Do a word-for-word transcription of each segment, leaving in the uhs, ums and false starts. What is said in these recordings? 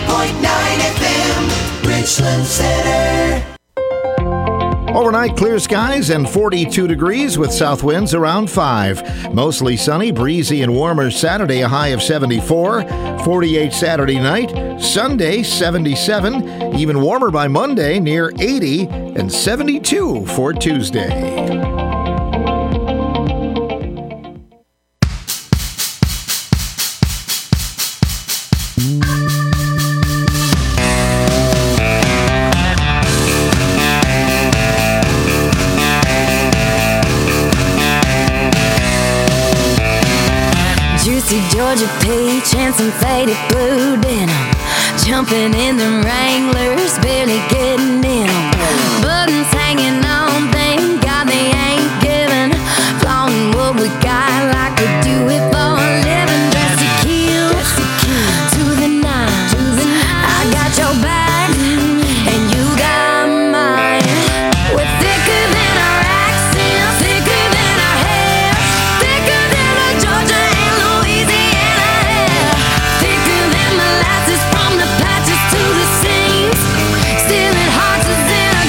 point nine F M, Richland Center. Overnight, clear skies and forty-two degrees with south winds around five. Mostly sunny, breezy, and warmer Saturday, a high of seventy-four. forty-eight Saturday night. Sunday, seventy-seven. Even warmer by Monday, near eighty. And seventy-two for Tuesday. Georgia peach and some faded blue denim, jumping in them Wranglers, barely getting in them. Buttons hanging on, thank God they ain't giving. Flaunting what we got like we do it for a living. Dressed to kill, to the nine. I got your back, and you got mine. We're thicker than our accents, thicker than our hair, thicker than a Georgia and Louisiana hair, thicker than molasses from the patches to the seams, stealing hearts is in our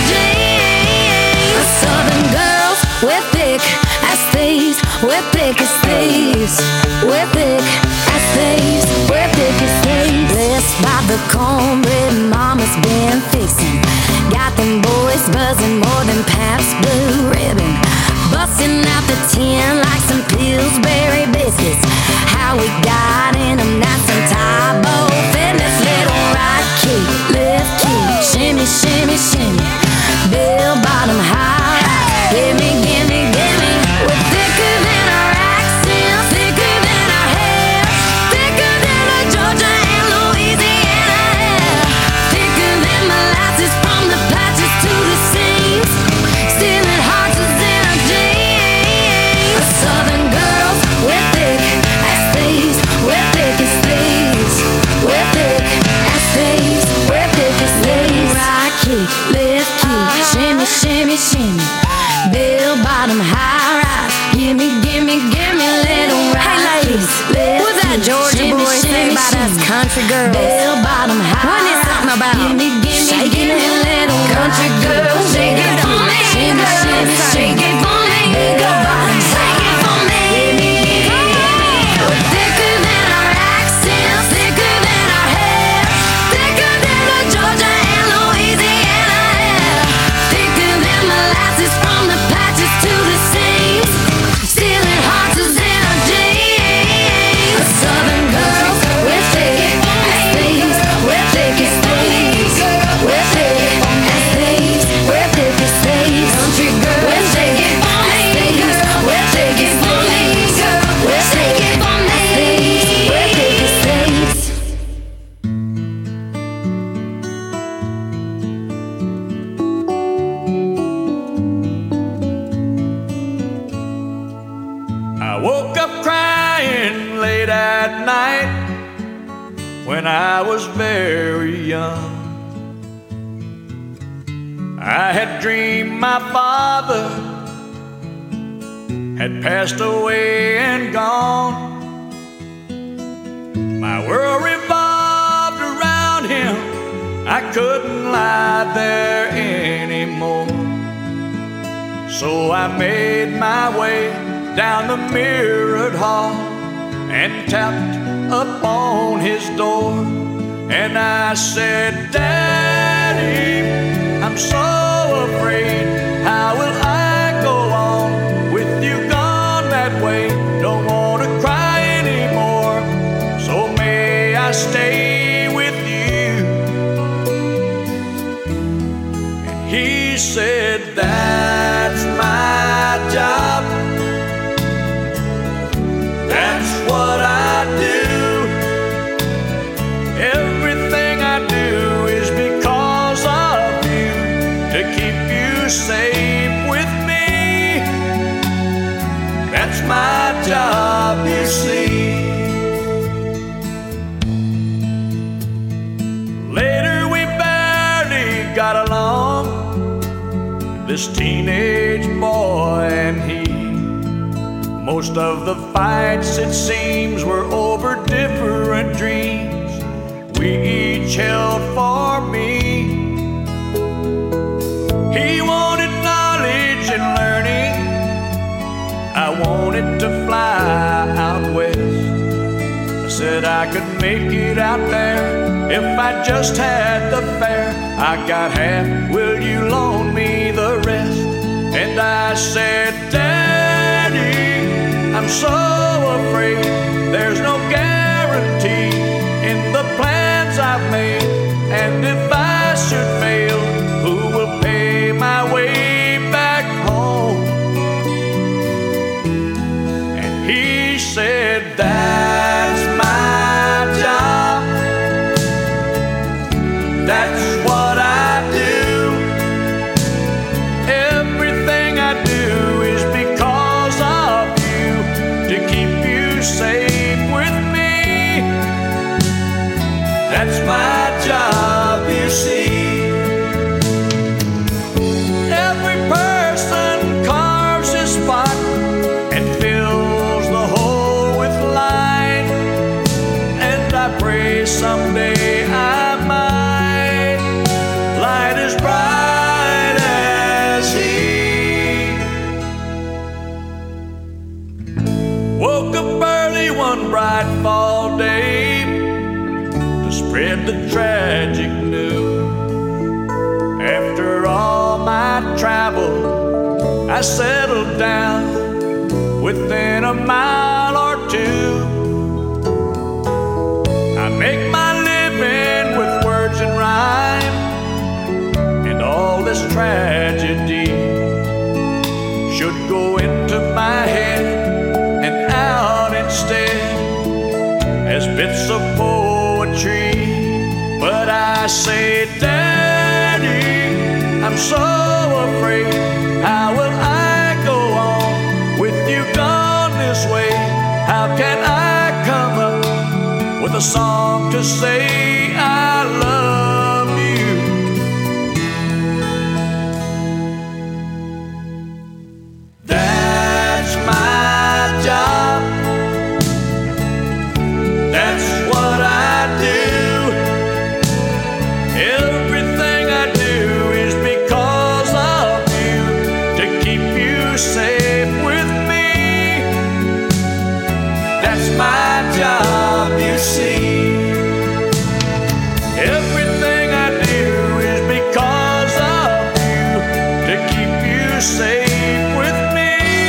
jeans. Southern girls, we're thick as thieves, we're thick as thieves, we're thick as thieves, we're thick as thieves. Blessed by the cornbread mama's been fixing, got them boys buzzing more than Pabst Blue Ribbon, busting out the tin like some Pillsbury biscuits. How we got in them, that's some Tybo fitness. Little right kick, left kick, shimmy, shimmy, shimmy, bell bottom high. Gimme, gimme, gimme. We're thicker than our accents, thicker than our hair, thicker than a Georgia and Louisiana hair, thicker than molasses from the patches to the seams, stealing hearts is in our jeans. Southern girls, we're thick as thieves, we're thick as thieves, we're thick as thieves, we're thick as thieves. Right kick, left kick, shimmy, shimmy, shimmy, bell bottom high rise. Gimme, gimme, gimme, little right. Hey ladies, what's that Georgia boy say about us country girls? Bell bottom high. Wasn't it something about gimme, gimme, shaking it, little country girls? Shake it for me, shimmy, shimmy, shake it for me. Bell bottom, shake it for me. Gimme, gimme, gimme. We're thicker than our accents, thicker than our hair, thicker than a Georgia and Louisiana hair, thicker than molasses from the patches to the seams, stealing hearts is in our jeans. Southern girls, we're thick as thieves, we're thick as thieves, we're thick as thieves, we're thick as thieves. Country girls, we're thick as thieves, we're thick as thieves, we're thick as thieves, we're thick as thieves. I woke up crying late at night when I was very young. I had dreamed my father had passed away and gone. My world revolved around him, I couldn't lie there anymore. So I made my way down the mirrored hall and tapped upon his door. And I said, Daddy, I'm so afraid. How will I go on with you gone that way? Don't want to cry anymore, so may I stay with you? And he said, that's my job, that's what I do. Everything I do is because of you, to keep you safe with me. That's my job, you see. Later we barely got along, this teenage boy and he. Most of the fights, it seems, were over different dreams. We each each held for me. He wanted knowledge and learning. I wanted to fly out west. I said I could make it out there if I just had the fare. I got half, will you loan me the rest? And I said, Daddy, I'm so afraid there's no guarantee in the plans I've made. And if I should fail, who will pay my way back home? And he said, that's my job. That's what I do. Everything I do is because of you, to keep you safe with me. That's my job, you see. Every person carves his spot and fills the hole with light. And I pray someday I might light as bright as he. Woke up early one bright fall day to spread the tragic news. After all my travel, I settled down within a mile or two. I make my living with words and rhyme, and all this tragedy should go into my head and out instead as bits of poetry. But I say, Daddy, I'm so afraid, how will I go on with you gone this way? How can I come up with a song to say I love you? That's my job. That's what I do. Everything I do is because of you, to keep you safe with me. That's my job, you see. Everything I do is because of you, to keep you safe with me.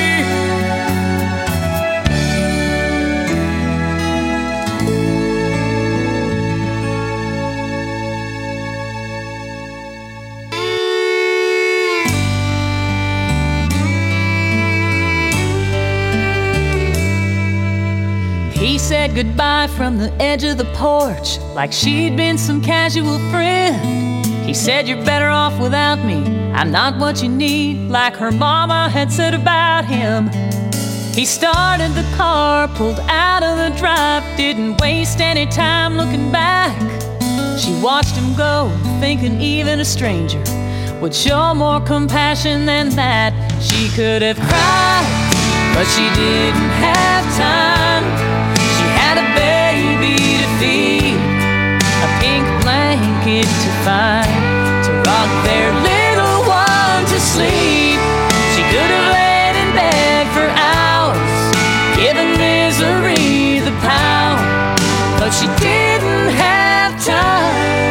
He said goodbye from the edge of the porch, like she'd been some casual friend. He said, you're better off without me, I'm not what you need, like her mama had said about him. He started the car, pulled out of the drive, didn't waste any time looking back. She watched him go, thinking even a stranger would show more compassion than that. She could have cried, but she didn't have time. She had a baby to feed, a pink blanket to find, to rock their little one to sleep. She could have laid in bed for hours, given misery the pound, but she didn't have time.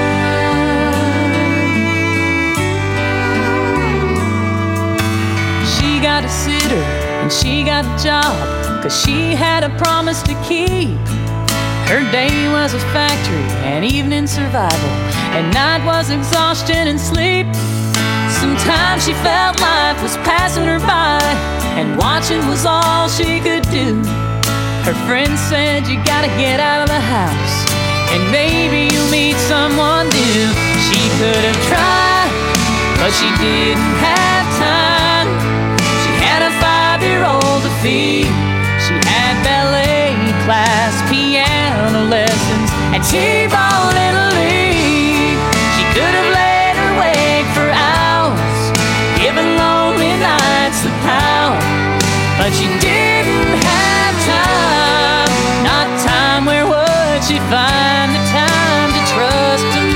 She got a sitter and she got a job, 'cause she had a promise to keep. Her day was a factory and evening survival, and night was exhaustion and sleep. Sometimes she felt life was passing her by, and watching was all she could do. Her friend said, you gotta get out of the house, and maybe you'll meet someone new. She could have tried, but she didn't have time. She had a five-year-old to feed. She had ballet class, piano lessons, and T-ball little league. She could have laid awake for hours, given lonely nights the power, but she didn't have time. Not time. Where would she find the time to trust?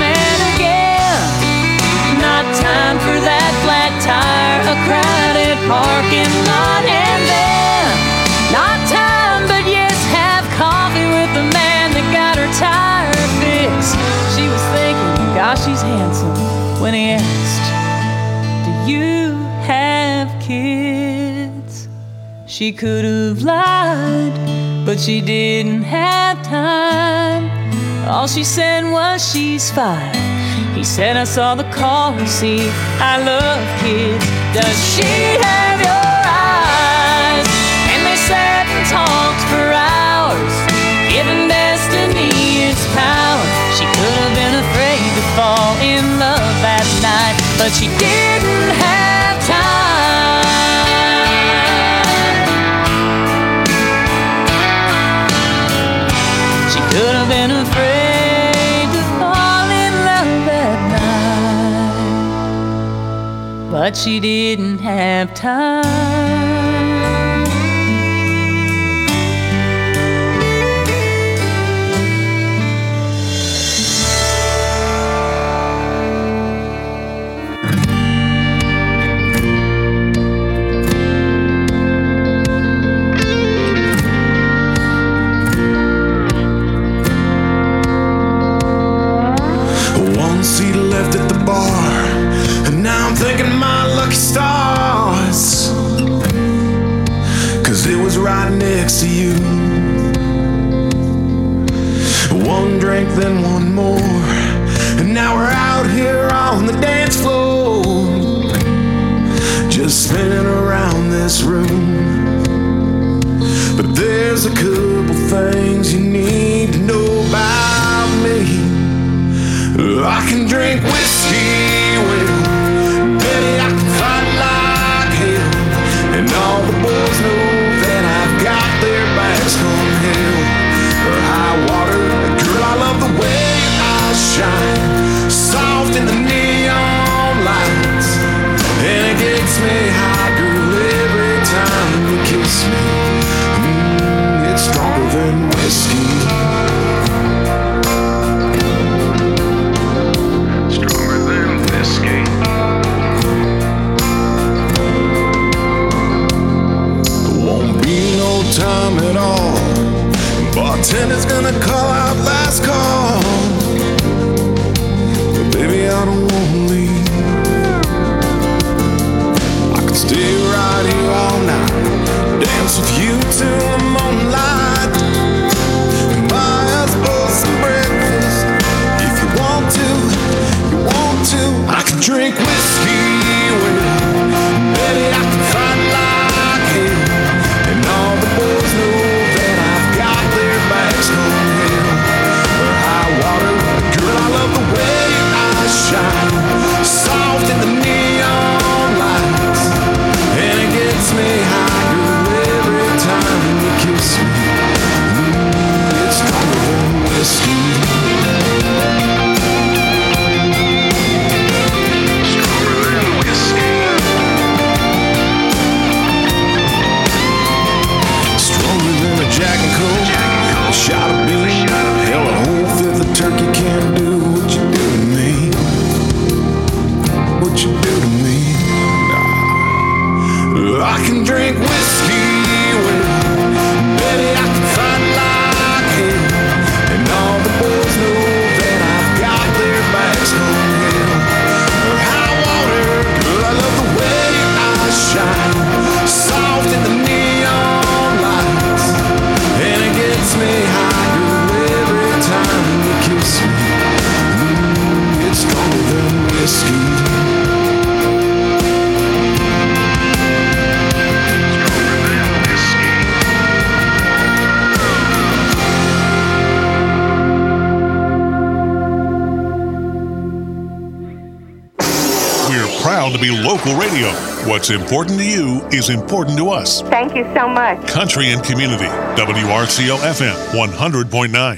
gosh, he's handsome, when he asked, do you have kids? She could have lied, but she didn't have time. All she said was she's five. He said, I saw the car receipt. I love kids. Does she have your eyes? And they sat and talked for hours, giving destiny its power. She could have been afraid to fall in love that night, but she didn't have time. She could have been afraid to fall in love that night, but she didn't have time. Seat left at the bar, and now I'm thanking my lucky stars, 'cause it was right next to you. One drink, then one more, and now we're out here on the dance floor, just spinning around this room. But there's a couple things you need to know about me. I can drink whiskey with Betty, I can fight like hell, and all the boys know that I've got their backs on hell or high water. Girl, I love the way your eyes shine, soft in the neon lights, and it gets me high, girl, every time you kiss me. Mm, it's stronger than whiskey. Time at all. Bartender's gonna call out last call, but baby, I don't wanna leave. I could stay right here all night, dance with you till the moonlight, and buy us both some breakfast if you want to, you want to. I could drink whiskey with Betty, I can fight like hell, and all the boys know that I've got their backs on hell or high water. Girl, I love the way your eyes shine, soft in the neon lights, and it gets me high, girl, every time you kiss me. Mm, it's stronger than whiskey. Jack and Coke, a shot of bean, hell, a whole fifth of turkey can't do what you do to me. What you do to me? Nah. I can drink whiskey with Betty, I can fight like hell, and all the boys know that I've got their backs on hell or high water. Girl, I love the way your eyes shine, soft in the neon lights, and it gets me high, girl, every time you kiss me. Mm, it's stronger than whiskey. We're proud to be local radio. What's important to you is important to us. Thank you so much. Country and Community, W R C O F M one hundred point nine.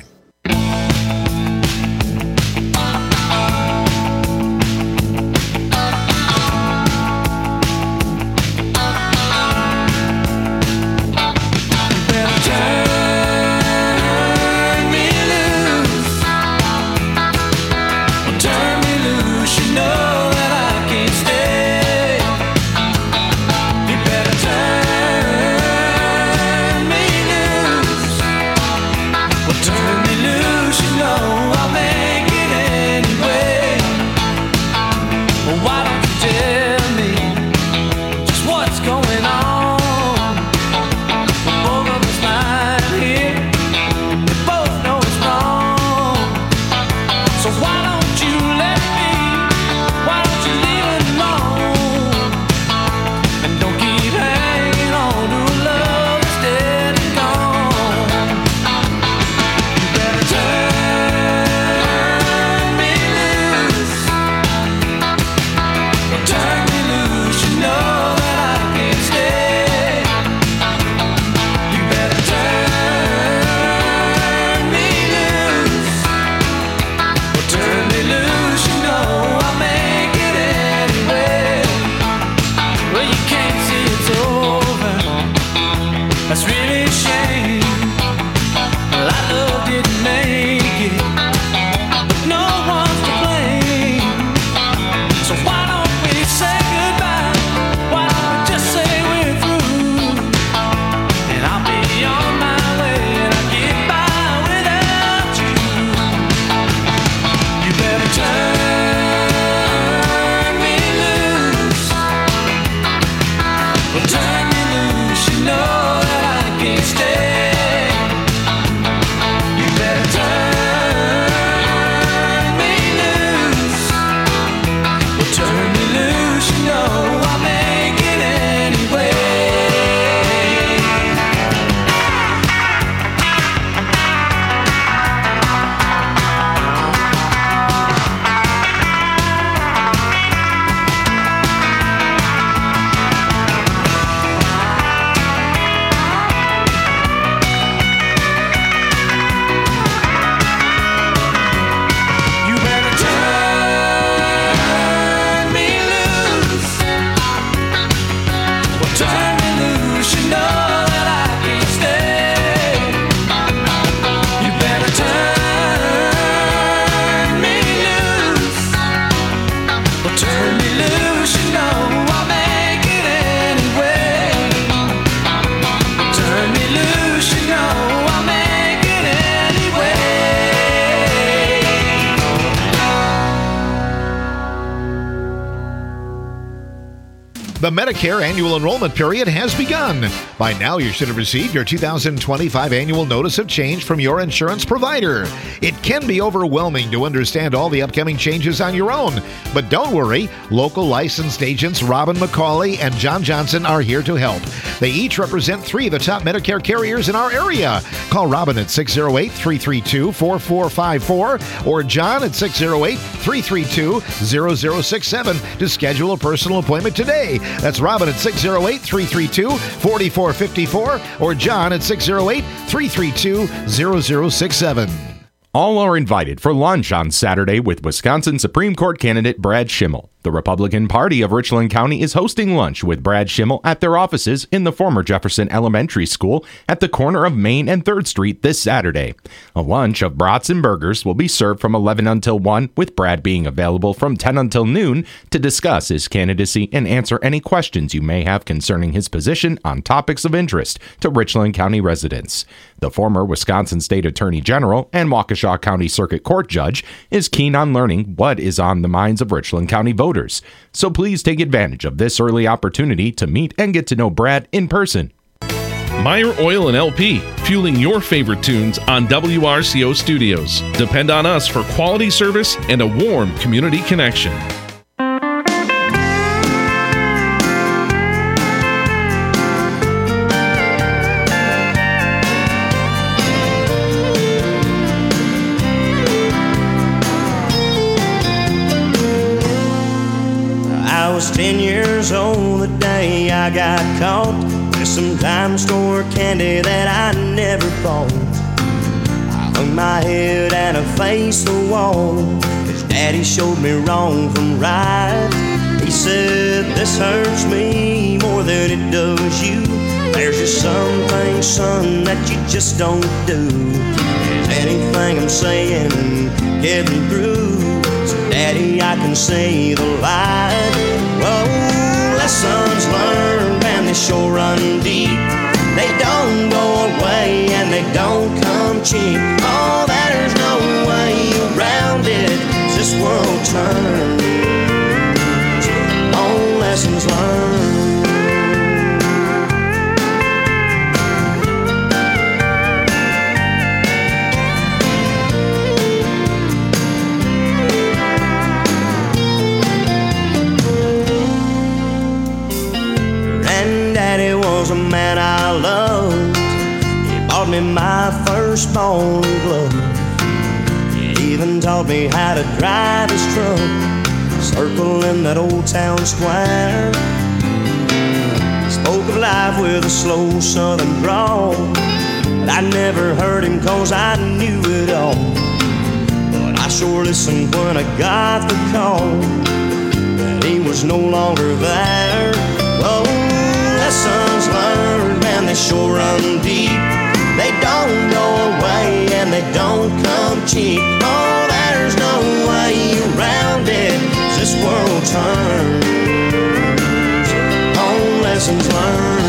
Turn me The Medicare annual enrollment period has begun. By now, you should have received your two thousand twenty-five annual notice of change from your insurance provider. It can be overwhelming to understand all the upcoming changes on your own, but don't worry. Local licensed agents Robin McCauley and John Johnson are here to help. They each represent three of the top Medicare carriers in our area. Call Robin at six oh eight, three three two, four four five four or John at six oh eight, three three two, zero zero six seven to schedule a personal appointment today. That's Robin at six oh eight, three three two, four four five four or John at six oh eight, three three two, zero zero six seven. All are invited for lunch on Saturday with Wisconsin Supreme Court candidate Brad Schimmel. The Republican Party of Richland County is hosting lunch with Brad Schimmel at their offices in the former Jefferson Elementary School at the corner of Main and third Street this Saturday. A lunch of brats and burgers will be served from eleven until one, with Brad being available from ten until noon to discuss his candidacy and answer any questions you may have concerning his position on topics of interest to Richland County residents. The former Wisconsin State Attorney General and Waukesha County Circuit Court Judge is keen on learning what is on the minds of Richland County voters. So please take advantage of this early opportunity to meet and get to know Brad in person. Meyer Oil and L P, fueling your favorite tunes on W R C O Studios. Depend on us for quality service and a warm community connection. I was ten years old the day I got caught with some dime store candy that I never bought. I hung my head and I faced the wall as Daddy showed me wrong from right. He said, this hurts me more than it does you. There's just some things, son, that you just don't do. Is anything I'm saying getting through? So Daddy, I can say the light. Whoa, lessons learned and they sure run deep. They don't go away and they don't come cheap. Oh, there's no way around it. This world turns on lessons learned. Was a man I loved. He bought me my first ball and glove. He even taught me how to drive his truck, circling that old town square. He spoke of life with a slow southern drawl, but I never heard him cause I knew it all. But I sure listened when I got the call that he was no longer there. Oh, lessons learned and they sure run deep. They don't go away and they don't come cheap. Oh, there's no way around it. This world turns on lessons learned.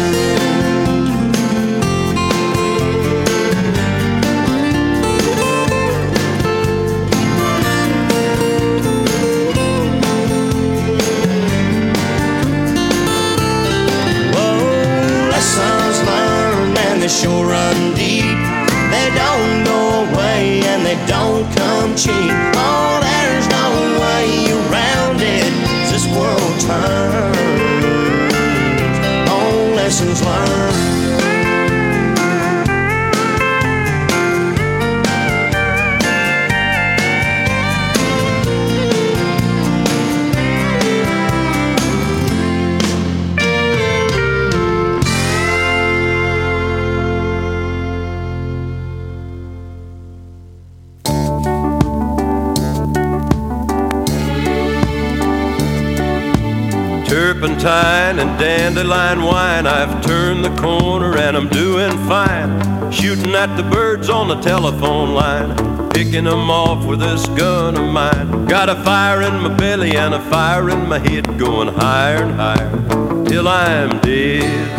They sure run deep. They don't go away and they don't come cheap. Oh, there's no way around it. This world turns on lessons learned. Turpentine and dandelion wine, I've turned the corner and I'm doing fine. Shooting at the birds on the telephone line, picking them off with this gun of mine. Got a fire in my belly and a fire in my head, going higher and higher till I'm dead.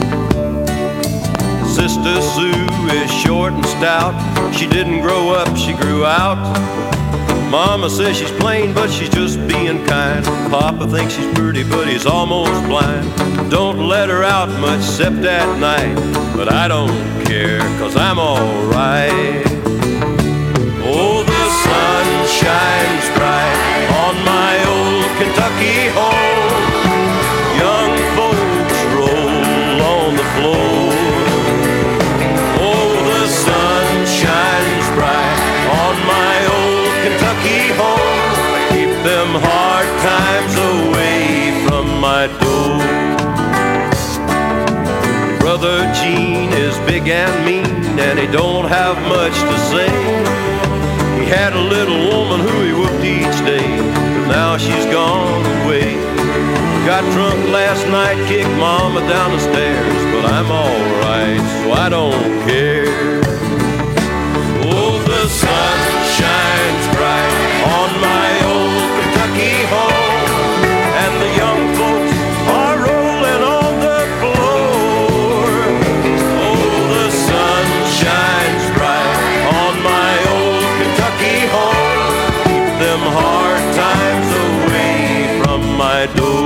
Sister Sue is short and stout. She didn't grow up, she grew out. Mama says she's plain, but she's just being kind. Papa thinks she's pretty, but he's almost blind. Don't let her out much except at night, but I don't care, 'cause I'm alright. Oh, the sun shines bright on my old Kentucky home. Young folks roll on the floor. Oh, the sun shines bright on my old Kentucky home. Keep them hard times away from my door. Brother Gene is big and mean, and he don't have much to say. He had a little woman who he whooped each day, but now she's gone away. Got drunk last night, kicked Mama down the stairs, but I'm alright, so I don't care. Oh, the sun shines bright on my old Kentucky home, and the young folks are rolling on the floor. Oh, the sun shines bright on my old Kentucky home. Keep them hard times away from my door.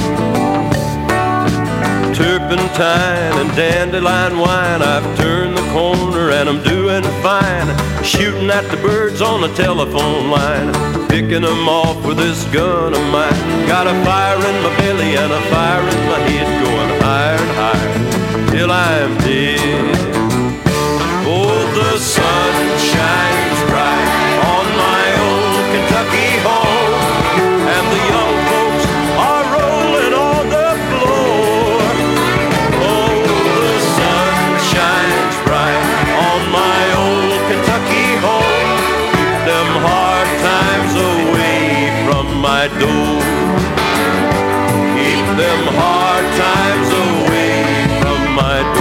Turpentine and dandelion wine, I've turned the corner and I'm doing fine. Shooting at the birds on the telephone line, picking them off with this gun of mine. Got a fire in my belly and a fire in my head, going higher and higher till I'm dead. Oh, the sun shines bright on my old Kentucky home, and the young folks are rolling on the floor. Oh, the sun shines bright on my old Kentucky home. Keep them hard times away from my door. Keep them hard times away from my door.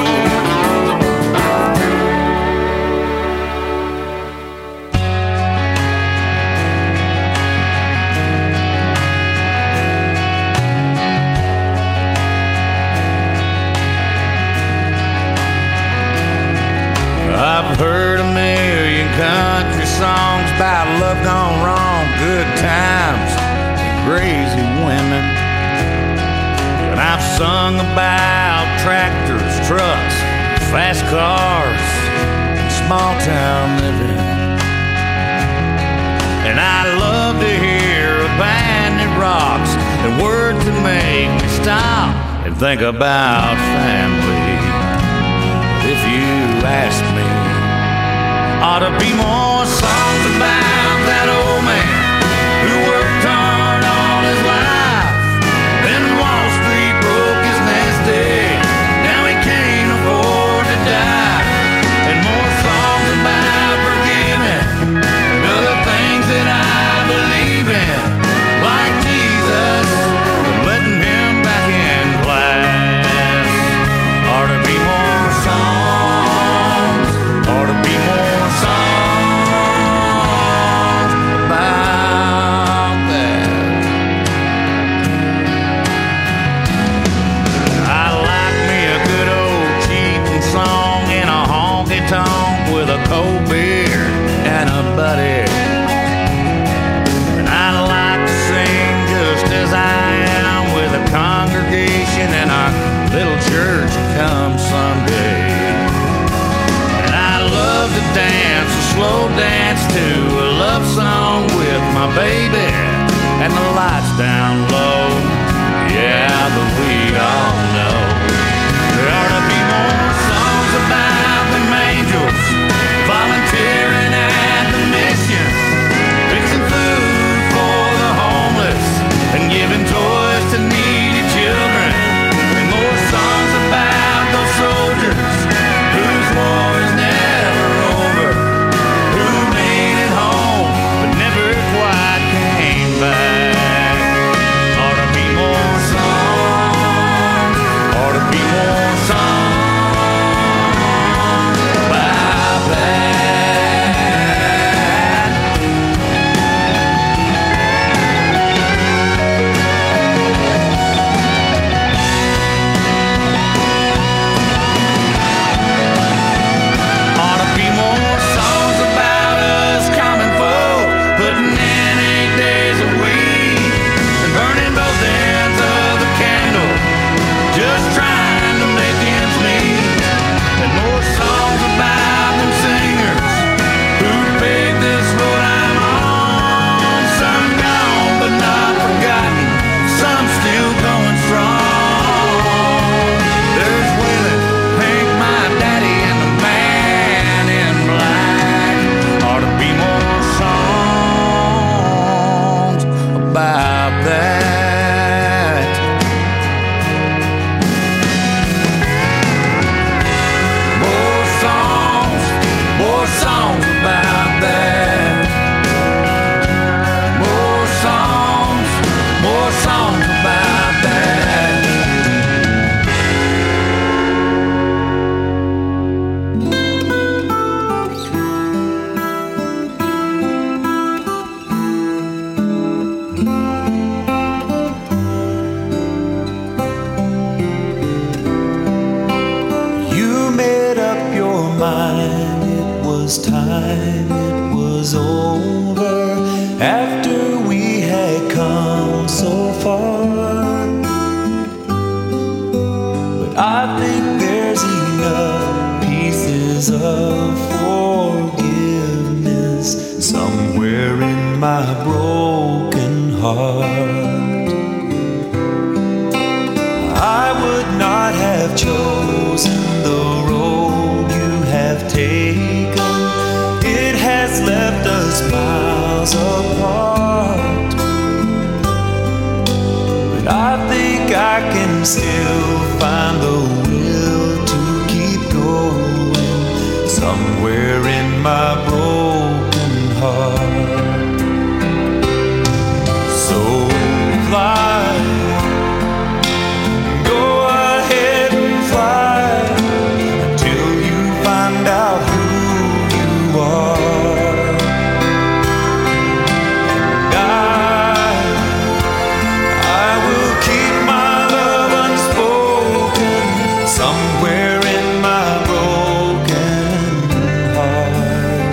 I've heard a million country songs about love gone wrong, good times, and crazy women. And I've sung about tractors, trucks, fast cars, and small town living. And I love to hear a band that rocks and words that make me stop and think about family. If you ask me, ought to be more songs about that old man who worked hard all his life. Then Wall Street broke his nest egg, now he can't afford to die. And more songs about forgiving and other things that I believe in, like Jesus and letting him back in class. Ought to be more songs, ought to be more songs about that. I like me a good old cheating song in a honky tonk with a cold beer and a buddy. And I like to sing just as I am with a congregation in our little church come Sunday. And I love to dance a slow dance to a love song with my baby and the lights down low. Yeah, but we all know there ought to be more songs about the angels volunteering at the mission, fixing food for the homeless and giving toys to needy children. And more songs about those soldiers whose war is never over, who made it home but never quite came back. Ought to be more songs can still find the will to keep going somewhere in my broken heart. So fly, go ahead and fly until you find out who you are. And I, I will keep my love unspoken somewhere in my broken heart.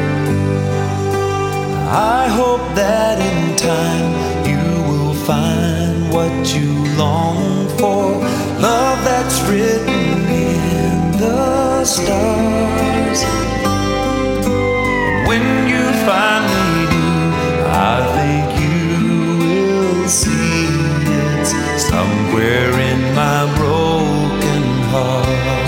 I hope that in time you will find what you long for, love that's written in the stars. And when you finally do, I think you will see it's somewhere in my broken heart.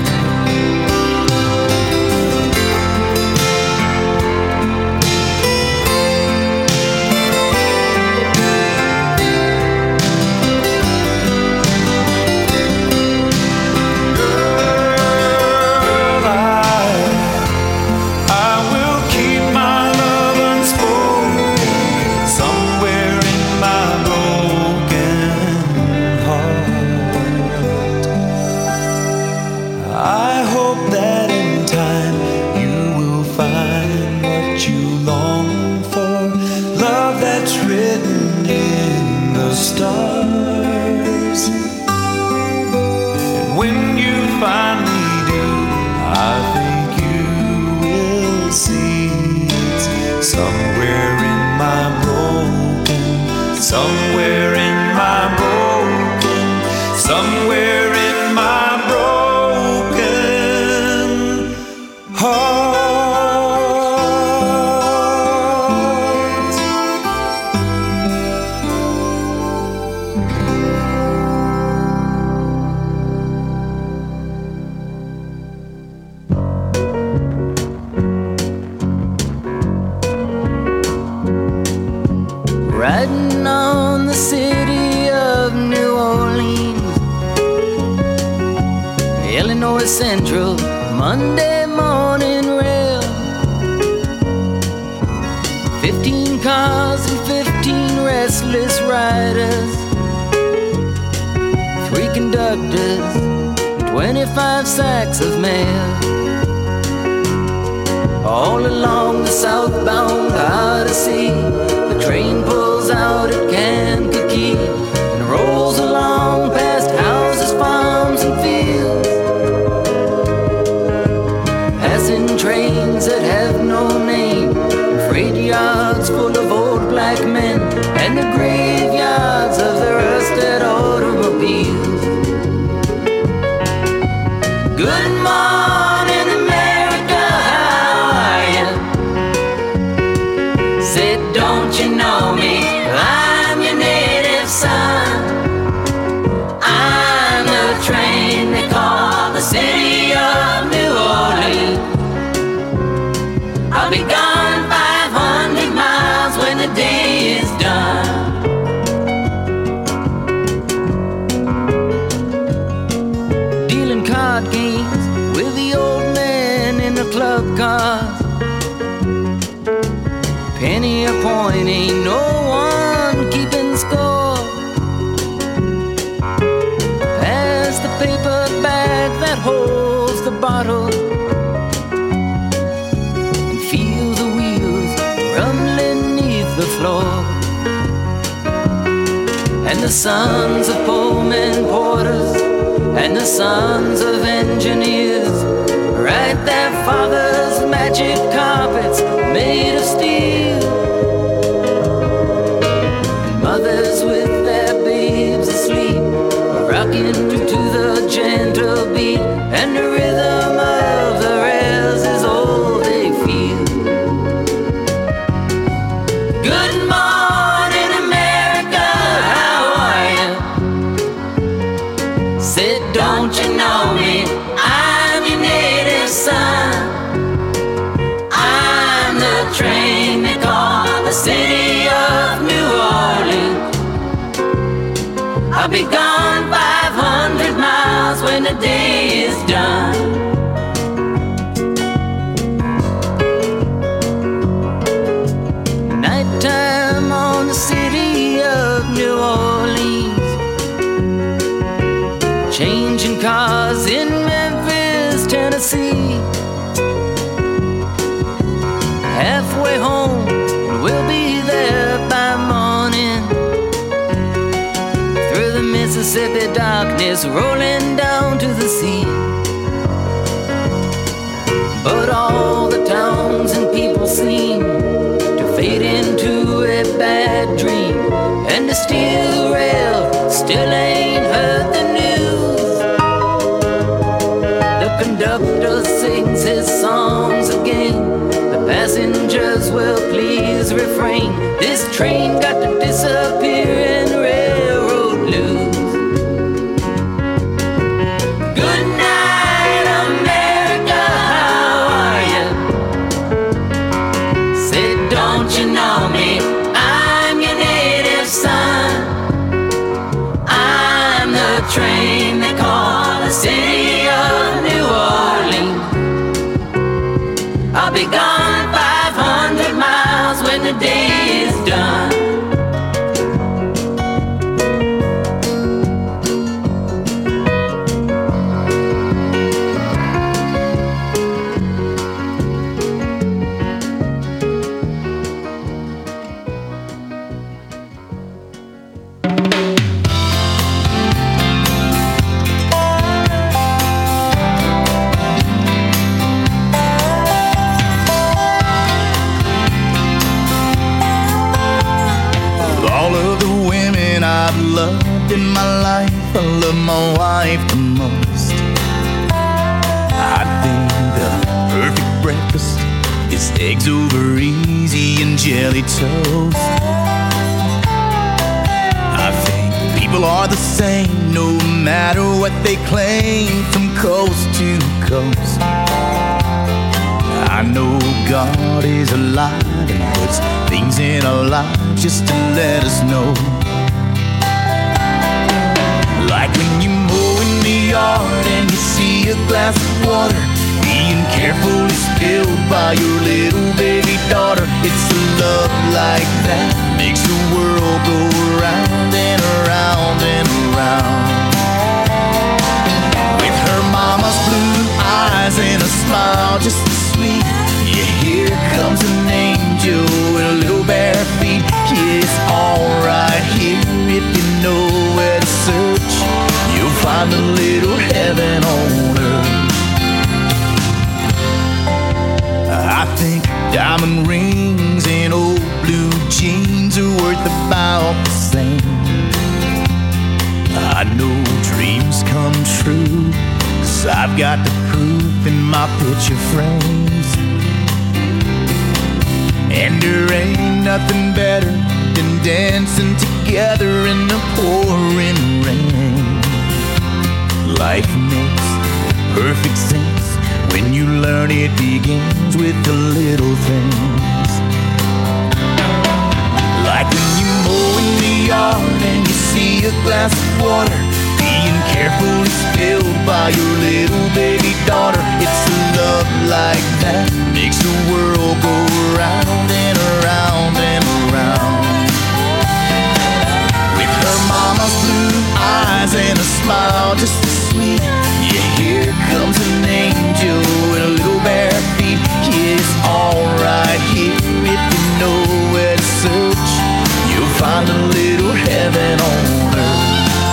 Stars. And when you finally do, I think you will see it's somewhere in my broken, somewhere in my broken, somewhere in my broken heart. Riding on the city of New Orleans, Illinois Central, Monday morning rail. Fifteen cars and fifteen restless riders, three conductors, twenty-five sacks of mail. All along the southbound Odyssey, the train pulls out at Kankakee and rolls along past houses, farms, and fields, passing trains that have no name, and freight yards full of old black men, and the graveyards of the rusted automobiles. Good morning, America, how are you? Said, don't you know me? I'm your native son. I'm the train they call the city of New Orleans. I'll be gone five hundred miles when the day is done. Dealing card games with the old man in the club cars. Penny a point, ain't no one keeping score. Pass the paper bag that holds the bottle, and feel the wheels rumbling neath the floor. And the sons of Pullman porters and the sons of engineers write their fathers' magic carpets made of steel. And mothers with their babes asleep are rocking to the gentle beat, and the rhythm of the rails is all they feel. Good morning, America, how are you? Said, don't you know me? I'm your native son. I'm the train they call the city of New Orleans. I'll be gone five hundred the day is done. Nighttime on the city of New Orleans, changing cars in Memphis, Tennessee. Halfway home, and we'll be there by morning. Through the Mississippi darkness, rolling down to the sea. But all the towns and people seem to fade into a bad dream, and the steel rail still ain't heard the news. The conductor sings his songs again. The passengers will please refrain. This train got to disappear in railroad blues. Good night, America, how are you? Say, don't you know me? I'm your native son. I'm the train they call the city of New Orleans. I'll be gone five hundred miles when the day is done. I've loved in my life, I love my wife the most. I think the perfect breakfast is eggs over easy and jelly toast. I think people are the same no matter what they claim from coast to coast. I know God is alive and puts things in our lives just to let us know. Like when you mow in the yard and you see a glass of water being carefully spilled by your little baby daughter. It's a love like that makes the world go around and around and around. With her mama's blue eyes and a smile just as sweet, yeah, here comes an angel with a little bare feet. Yeah, it's all right here if you know where to search. You'll find a little heaven on earth. I think diamond rings and old blue jeans are worth about the same. I know dreams come true, 'cause I've got the proof in my picture frames. And there ain't nothing better than dancing together in the pouring rain. Life makes perfect sense when you learn it begins with the little things. Like when you mow in the yard and you see a glass of water being carefully spilled by your little baby daughter. It's a love like that makes the world go around and around and around. With her mama's blue eyes and a smile just as sweet, yeah, here comes an angel with a little bare feet. Yeah, it's all right here if you know where to search. You'll find a little heaven on earth.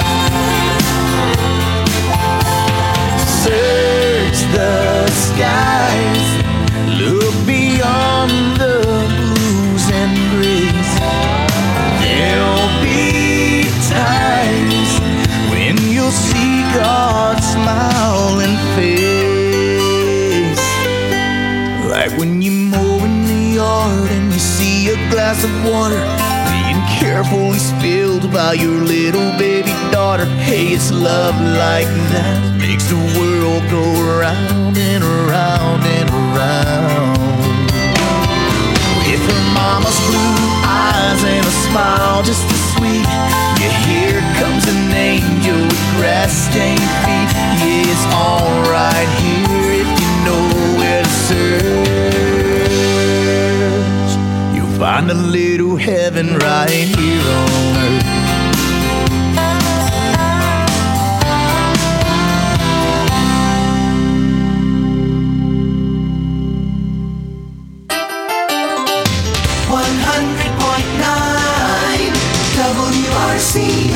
Search the skies, look beyond the blues and grays. There'll be times when you'll see God's smiling face. Like when you mow in the yard and you see a glass of water being carefully spilled by your little baby daughter. Hey, it's love like that makes the world go around and around and around. With her mama's blue eyes and a smile just as sweet, yeah, here comes an angel with grass-stained feet. Yeah, all right here if you know where to search. You'll find a little heaven right here on earth. one hundred point nine W R C O.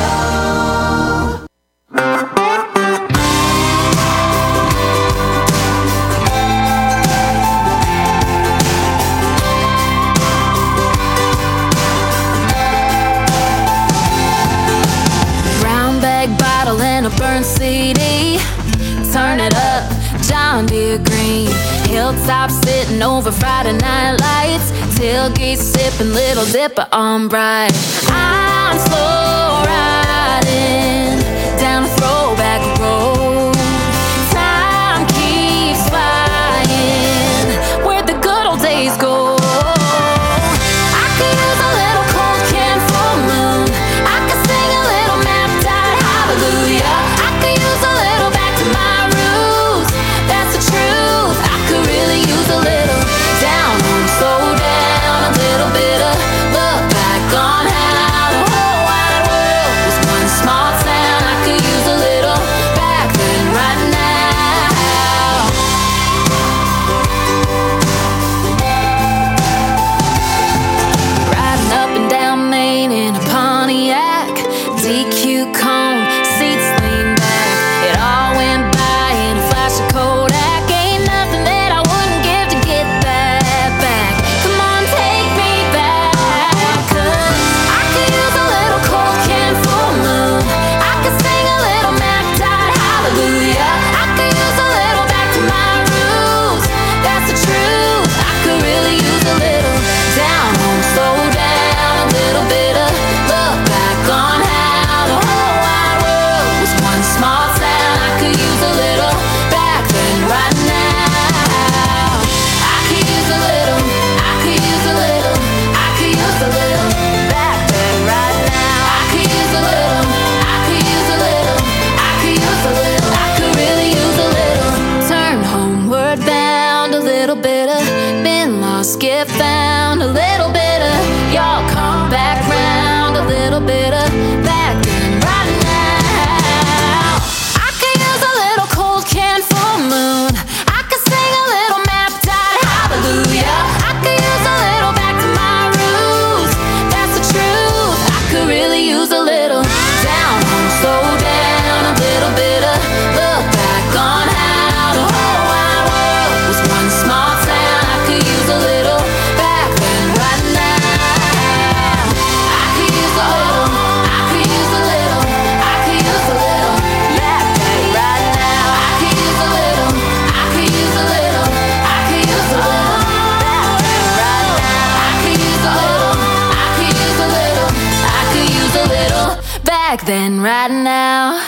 Brown bag bottle and a burnt C D. Turn it up, John Deere green. Hilltop sitting over Friday night lights. Tailgate sipping, Little Dipper on bright. I'm slow riding down a throwback road. Time keeps flying, where'd the good old days go? I could use a little cold can full moon. I could sing a little map tide hallelujah. I could use a little back to my roots. That's the truth. I could really use a little down home, slow down, a little bit of look back on how the whole wide world was one small town. I could use a little back then, right now. Riding up and down Main in a Pontiac, D Q cone, seats lean back. It all went by in a flash of Kodak. Ain't nothing that I wouldn't give to get that back. Come on, take me back, 'cause I could use a little cold can full moon. I could sing a little map tide hallelujah. I could use a little back to my roots. That's the truth. I could really use a little down home, slow down, a little bit of look back on how the whole wide world was one small town. I could use a little back then, right now. I could use a little, I could use a little, I could use a little back then, right now. I could use a little, I could use a little, I could use a little, I could really use a little. Turn homeward bound, a little bit of been lost, get found, a little bit of y'all come back round, a little bit of back then, right now. I could use a little cold can full moon. I could sing a little map tide hallelujah. I could use a little back to my roots. That's the truth. I could really use a little down home, slow down, a little bit of look back on how the whole wide world was one small town. I could use a little back then, right now. I could use a little, I could use a little, I could use a little back then, right now. I could use a little, I could use a little, I could use a little back then, right now. I could use a little, I could use a little, I could use a little back then, right now.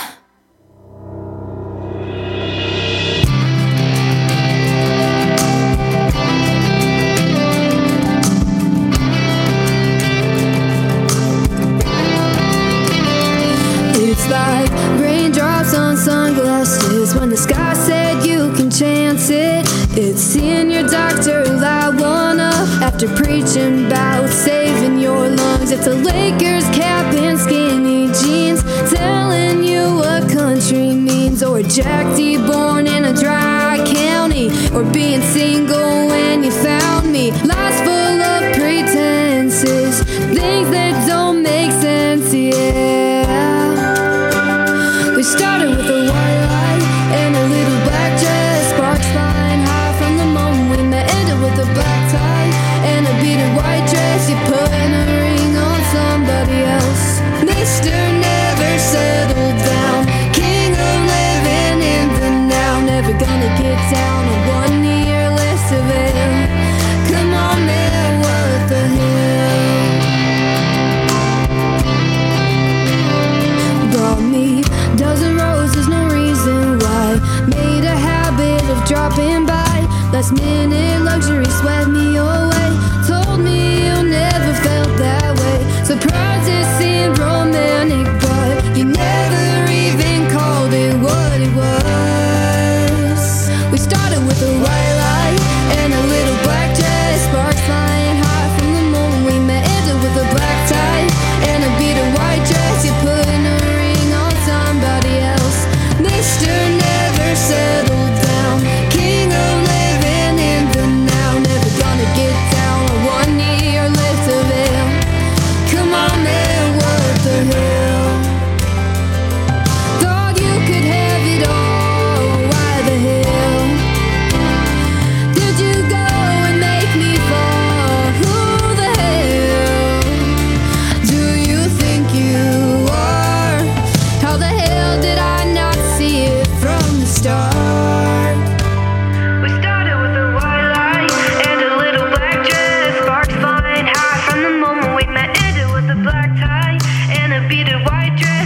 It's like raindrops on sunglasses when the sky said you can chance it. It's seeing your doctor light one up after preaching about saving your lungs. It's a Lakers cap and skinny jeans telling you what country means. Or Jack D. born in a dry county. Or being single when you found me. Lies full of pretenses, things that don't make sense, yeah. We started with a white light and a little black dress, sparks flying high from the moment we met. Ended with a black tie and a beaded white dress. You putting a ring on somebody else. Mister never settled down, king of living in the now. Never gonna get down on one year less of it. Come on, man.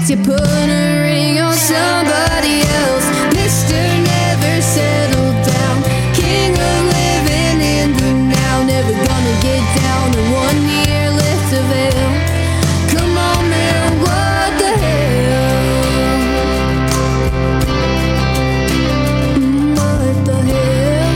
lets you put a ring on somebody else. Mister Never Settled Down, king of living in the now. Never gonna get down in one year lift the veil. Come on man, what the hell? Mm, What the hell?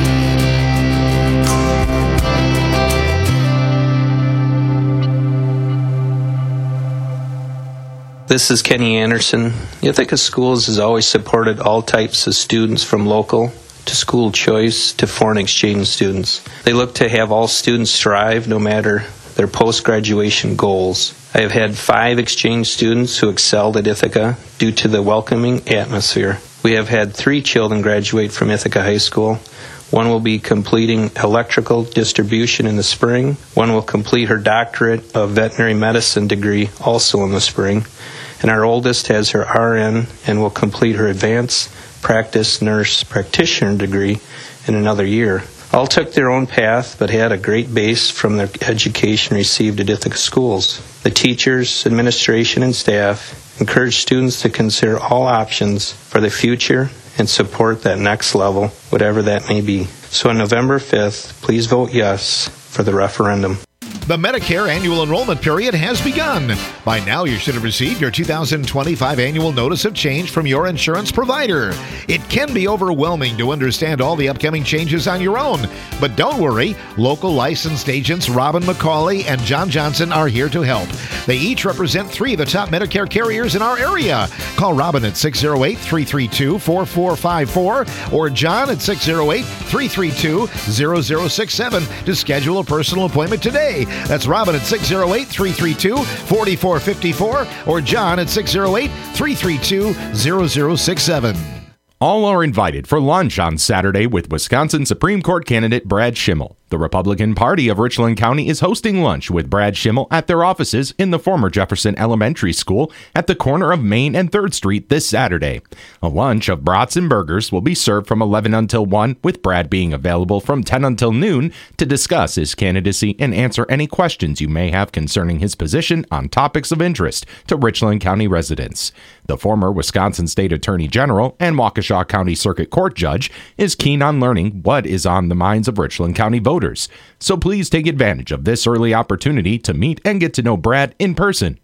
This is Kenny Anderson. Ithaca Schools has always supported all types of students, from local to school choice to foreign exchange students. They look to have all students thrive no matter their post-graduation goals. I have had five exchange students who excelled at Ithaca due to the welcoming atmosphere. We have had three children graduate from Ithaca High School. One will be completing electrical distribution in the spring. One will complete her doctorate of veterinary medicine degree also in the spring. And our oldest has her R N and will complete her advanced practice nurse practitioner degree in another year. All took their own path, but had a great base from their education received at Ithaca Schools. The teachers, administration, and staff encourage students to consider all options for the future and support that next level, whatever that may be. So on November fifth, please vote yes for the referendum. The Medicare annual enrollment period has begun. By now, you should have received your two thousand twenty-five annual notice of change from your insurance provider. It can be overwhelming to understand all the upcoming changes on your own, but don't worry. Local licensed agents Robin McCauley and John Johnson are here to help. They each represent three of the top Medicare carriers in our area. Call Robin at six oh eight, three three two, four four five four or John at six oh eight, three three two, zero zero six seven to schedule a personal appointment today. That's Robin at six oh eight, three three two, four four five four or John at six oh eight, three three two, zero zero six seven. All are invited for lunch on Saturday with Wisconsin Supreme Court candidate Brad Schimmel. The Republican Party of Richland County is hosting lunch with Brad Schimmel at their offices in the former Jefferson Elementary School at the corner of Main and third Street this Saturday. A lunch of brats and burgers will be served from eleven until one, with Brad being available from ten until noon to discuss his candidacy and answer any questions you may have concerning his position on topics of interest to Richland County residents. The former Wisconsin State Attorney General and Waukesha County Circuit Court Judge is keen on learning what is on the minds of Richland County voters. So please take advantage of this early opportunity to meet and get to know Brad in person.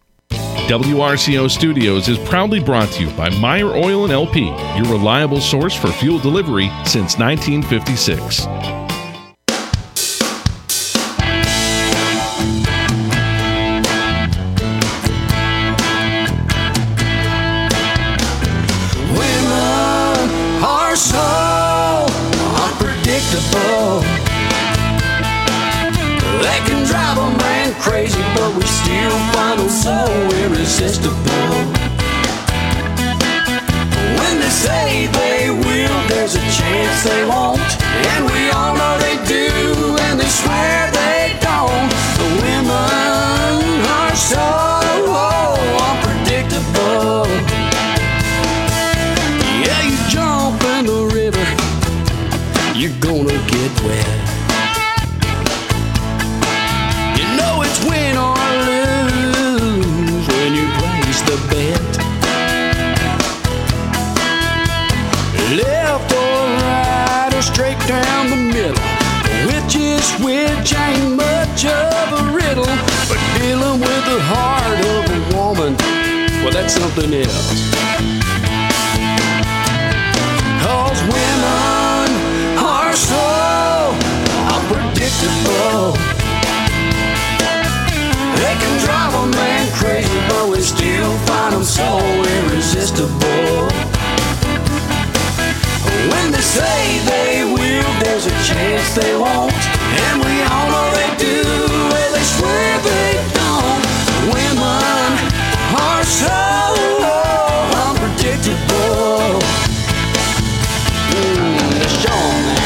W R C O Studios is proudly brought to you by Meyer Oil and L P, your reliable source for fuel delivery since nineteen fifty-six. Women are so unpredictable. They can drive a man crazy, but we still find them so irresistible. When they say they will, there's a chance they won't, and we all know they do, and they swear they don't. The women are so unpredictable. Yeah, you jump in the river, you're gonna get wet. Win or lose when you place the bet. Left or right or straight down the middle, which is which ain't much of a riddle. But dealing with the heart of a woman, well, that's something else. 'Cause women are so unpredictable. They can drive a man crazy, but we still find them so irresistible. When they say they will, there's a chance they won't, and we all know they do, and they swear they don't. Women are so unpredictable. Mm, let's show 'em that.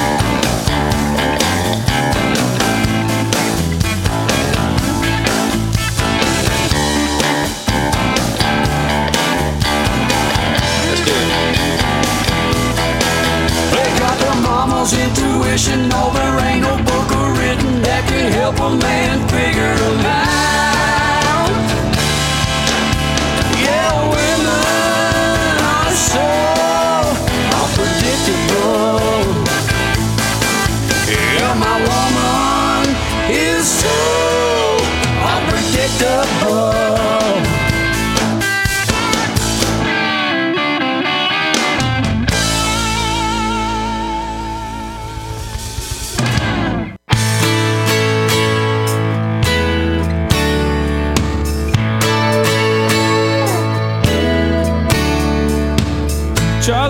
Mama's intuition, no, there ain't no book or written that can help a man figure them out. Yeah,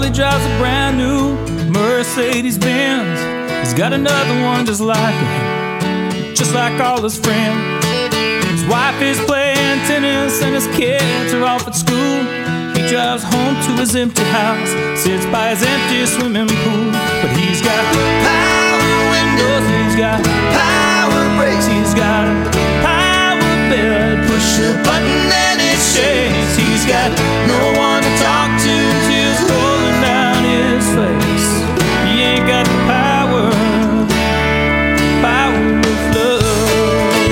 Charlie drives a brand new Mercedes Benz. He's got another one just like it, just like all his friends. His wife is playing tennis and his kids are off at school. He drives home to his empty house, sits by his empty swimming pool. But he's got power windows, he's got power brakes, he's got a power bed. Push a button and it shakes. He's got no one to talk to, tears rolling down his face. He ain't got the power, power of love.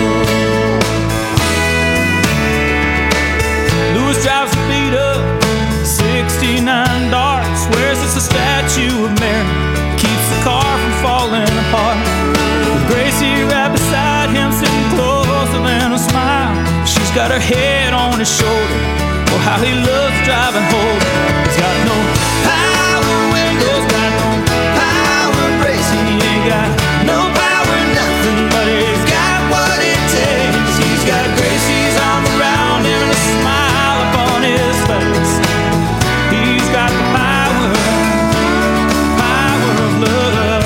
Louis drives a beat up sixty-nine Dart, swears it's a statue of Mary, keeps the car from falling apart. With Gracie right beside him, sitting closer than a smile. She's got her head on his shoulder. Oh, how he loves driving home. He's got no power windows, got no power brakes. He ain't got no power, nothing, but he's got what it takes. He's got Gracie's arm around him and a smile upon his face. He's got the power, power of love.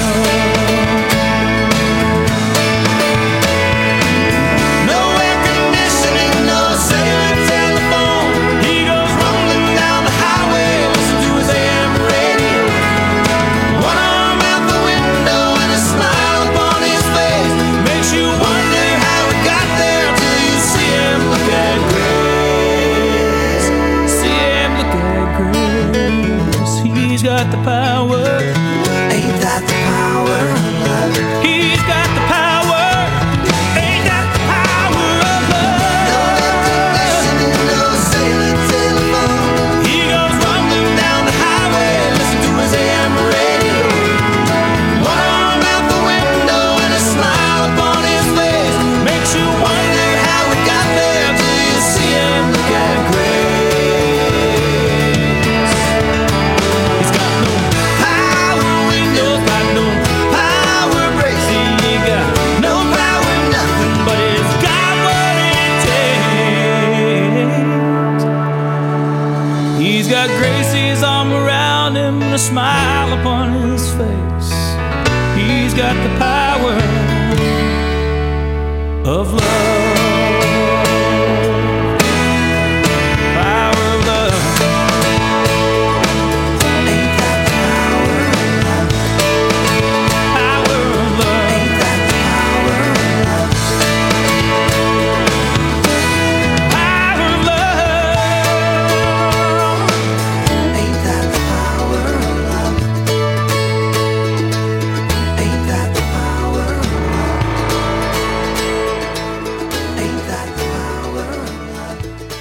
No air conditioning, no cellular telephone. He goes rumbling down the highway, listen to his A M radio. One arm out the window and a smile upon his face. Makes you wonder how he got there till you see him look at Grace. See him look at Grace. He's got the power. Ain't that the power of love? He's got the power. Ain't that the power of love? No air conditioning, no cellular telephone. He goes rumbling down the highway, listen to his A M radio. One arm out the window and a smile upon his face. Makes you wonder how he got there till you see him look at Grace. He's got no power windows, got no power brakes. He ain't got no power, nothing, but he's got what it takes. He's got Gracie's arm around him and a smile upon his face. He's got the power of love. Power of love. Ain't that the power of love? Power of love. Ain't that the power of love? Power of love. Ain't that the power of love? Ain't that the power of love? Ain't that the power of love?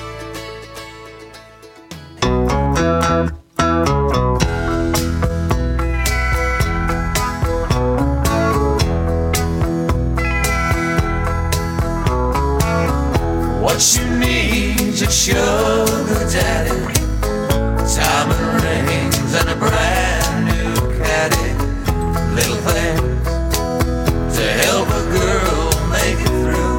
What you need, your sugar daddy, diamond rings and a brand new caddy. Little things to help a girl make it through.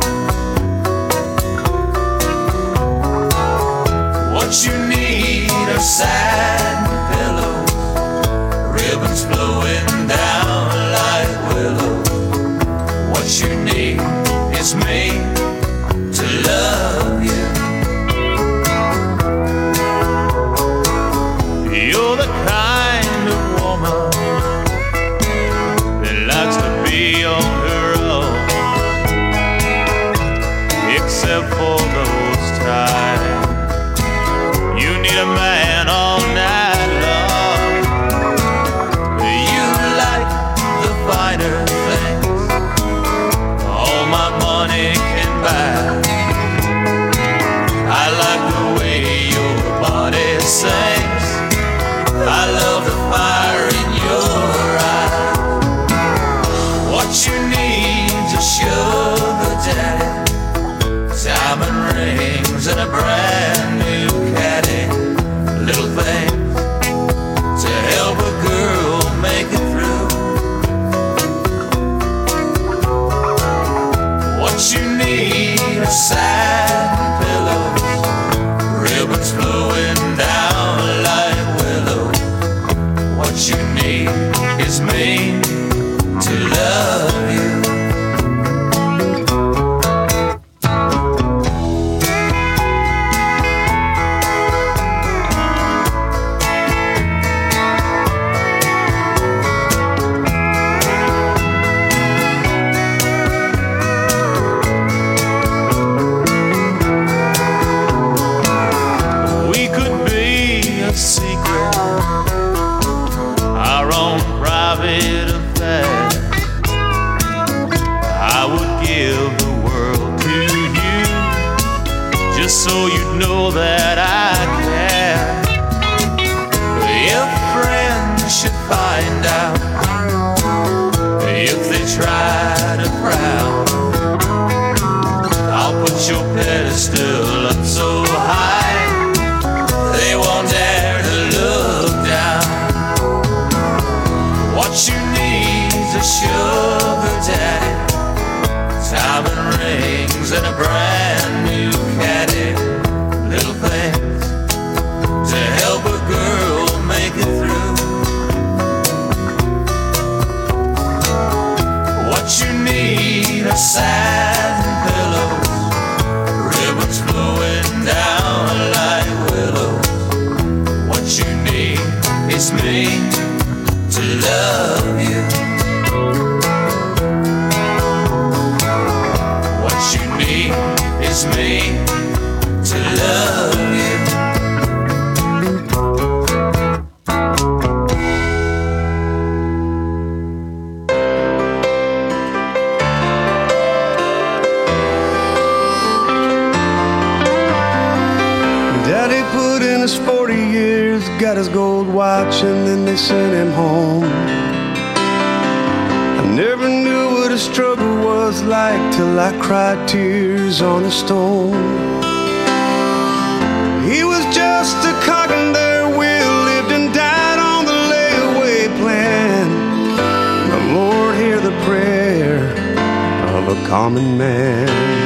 What you need are satin pillows, ribbons flowing down like willows. What you need is me to love you. You're the kind of woman that likes to be on her own, except for those times you need a man all night long. You like the finer things all my money can buy. I like the way your body sings. I love the fire in your eyes. What you need is a sugar daddy, diamond rings and a brand new caddy. Little things to help a girl make it through. What you need is satin pillows, ribbons flowing down like willow. know that I care. If friends should find out, if they try to frown, I'll put your pedestal up so high they won't dare to look down. What you need's a sugar daddy, diamond rings and a brand new caddy, little things to help a girl make it through. What you need are satin pillows, ribbons flowing down like willows. What you need is me to love you. What you need is me to love you. Daddy put in his forty years, got his gold watch, and then they sent him home. I never knew what a struggle was like till I cried tears on a stone. He was just a cog in their wheel, lived and died on the layaway plan. The Lord hear the prayer of a common man.